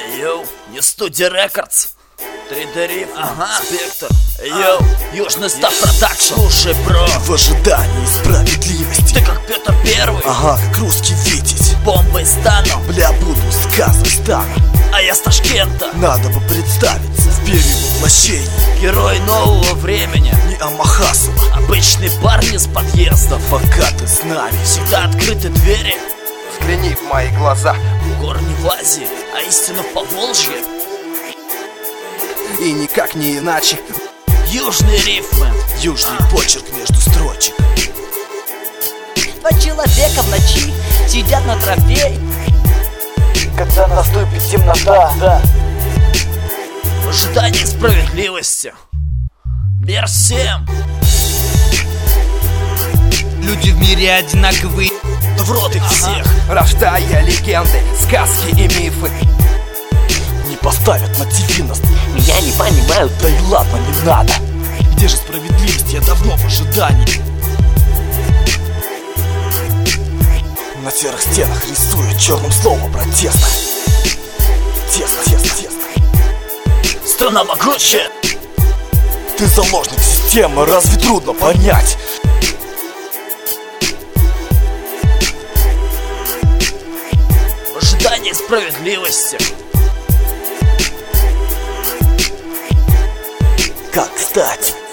Йоу, не студия рекордс. 3D риф, спектр. Йоу, Южный Став Продакшн. Слушай, бро, в ожидании справедливости. Ты как Петр Первый. Ага, как русский Витязь. Бомбой стану. Бля, буду с Казахстана. А я с Ташкента. Надо бы представиться в перевоплощении. Герой нового времени. Не Амахасова. Обычный парень из подъезда. Пока ты с нами, всегда открыты двери. Взгляни в мои глаза. Горы не в Азии, а истина в Поволжье. И никак не иначе. Южные рифмы. Южный почерк между строчек. Два человека в ночи сидят на тропе. Когда наступит темнота, в ожидании справедливости. Мир всем. Люди в мире одинаковые. В рот их всех. Рождая легенды, сказки и мифы. Не поставят на ТВ нас. Меня не понимают. Да и ладно, не надо. Где же справедливость? Я давно в ожидании. На серых стенах рисуют черным словом протеста. Тесно. Страна могучая. Ты заложник системы, разве трудно понять? В ожидании справедливости. Как кстати.